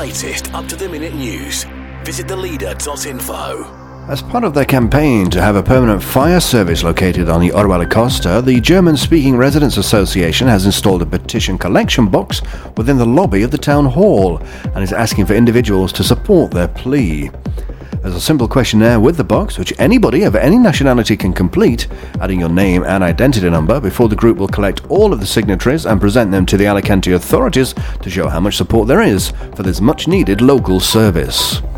latest up-to-the-minute news, visit theleader.info. As part of their campaign to have a permanent fire service located on the Orwell Costa, the German-speaking Residents Association has installed a petition collection box within the lobby of the town hall and is asking for individuals to support their plea. There's a simple questionnaire with the box, which anybody of any nationality can complete, adding your name and identity number before the group will collect all of the signatories and present them to the Alicante authorities to show how much support there is for this much-needed local service.